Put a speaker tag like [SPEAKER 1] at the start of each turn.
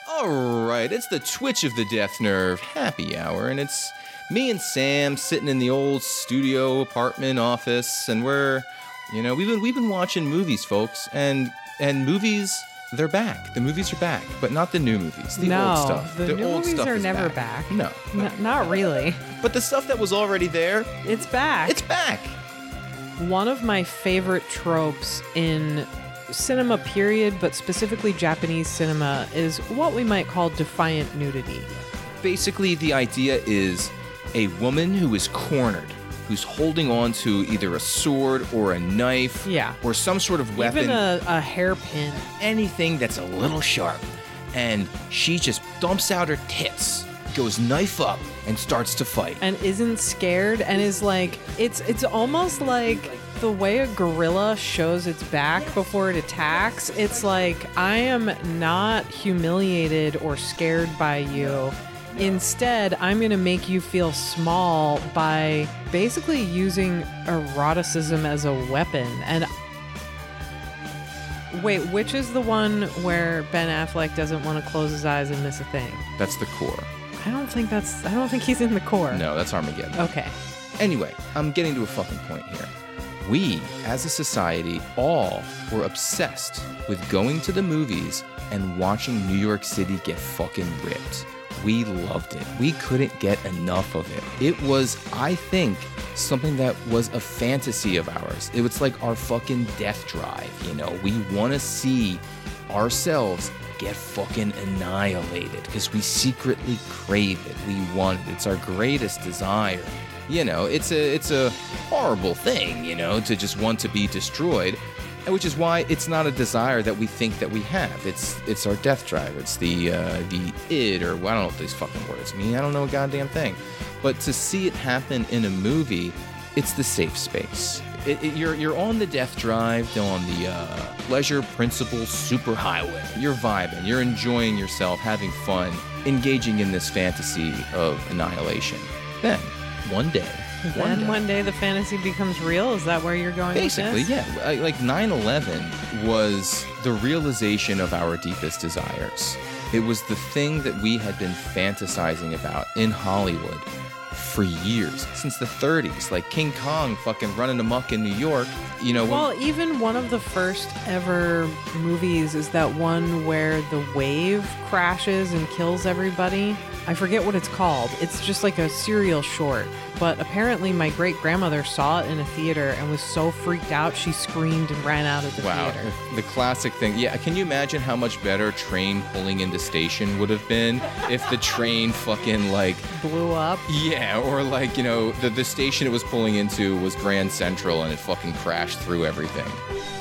[SPEAKER 1] Alright, it's the Twitch of the Death Nerve happy hour, and it's me and Sam sitting in the old studio apartment office, and we've been watching movies, folks, and movies, they're back. The movies are back, but not the new movies, the old stuff.
[SPEAKER 2] The new
[SPEAKER 1] old
[SPEAKER 2] movies
[SPEAKER 1] stuff
[SPEAKER 2] are
[SPEAKER 1] is
[SPEAKER 2] never back.
[SPEAKER 1] No.
[SPEAKER 2] Not really.
[SPEAKER 1] But the stuff that was already there,
[SPEAKER 2] It's back.
[SPEAKER 1] it's back.
[SPEAKER 2] One of my favorite tropes in cinema period, but specifically Japanese cinema, is what we might call defiant nudity.
[SPEAKER 1] Basically, the idea is a woman who is cornered, who's holding on to either a sword or a knife,
[SPEAKER 2] Yeah.
[SPEAKER 1] or some sort of weapon,
[SPEAKER 2] Even a hairpin.
[SPEAKER 1] anything that's a little sharp, and she just dumps out her tits, goes knife up, and starts to fight.
[SPEAKER 2] And isn't scared and is like, it's almost like the way a gorilla shows its back before it attacks. It's like, I am not humiliated or scared by you. Instead, I'm going to make you feel small by basically using eroticism as a weapon. And wait, which is the one where Ben Affleck doesn't want to close his eyes and miss a thing?
[SPEAKER 1] That's the core.
[SPEAKER 2] I don't think he's in the core.
[SPEAKER 1] No, that's Armageddon.
[SPEAKER 2] Okay.
[SPEAKER 1] Anyway, I'm getting to a fucking point here. We, as a society, all were obsessed with going to the movies and watching New York City get fucking ripped. We loved it. We couldn't get enough of it. It was, I think, something that was a fantasy of ours. It was like our fucking death drive, you know? We want to see ourselves get fucking annihilated because we secretly crave it. We want it. It's our greatest desire. You know, it's a horrible thing, you know, to just want to be destroyed, and which is why it's not a desire that we think that we have. It's our death drive. It's the id, or I don't know what these fucking words mean. I don't know a goddamn thing. But to see it happen in a movie, it's the safe space. You're on the death drive, on the pleasure principle superhighway. You're vibing. You're enjoying yourself, having fun, engaging in this fantasy of annihilation. Then, one day
[SPEAKER 2] the fantasy becomes real? Is that where you're going
[SPEAKER 1] basically,
[SPEAKER 2] with this?
[SPEAKER 1] yeah. Like 9/11 was the realization of our deepest desires. It was the thing that we had been fantasizing about in Hollywood for years, since the 30s. Like King Kong fucking running amok in New York, you know.
[SPEAKER 2] Well, even one of the first ever movies is that one where the wave crashes and kills everybody. I forget what it's called. It's just like a serial short. But apparently my great-grandmother saw it in a theater and was so freaked out she screamed and ran out of the theater.
[SPEAKER 1] The classic thing. Yeah, can you imagine how much better train pulling into station would have been if the train fucking like
[SPEAKER 2] blew up?
[SPEAKER 1] Yeah, or like, you know, the station it was pulling into was Grand Central and it fucking crashed through everything.